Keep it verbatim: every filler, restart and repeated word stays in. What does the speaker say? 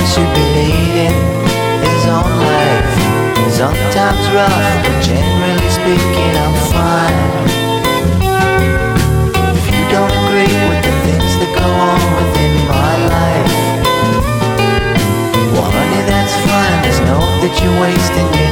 should be leading his own life. Sometimes rough, but generally speaking I'm fine. If you don't agree with the things that go on within my life, well honey, that's fine. Just know that you're wasting your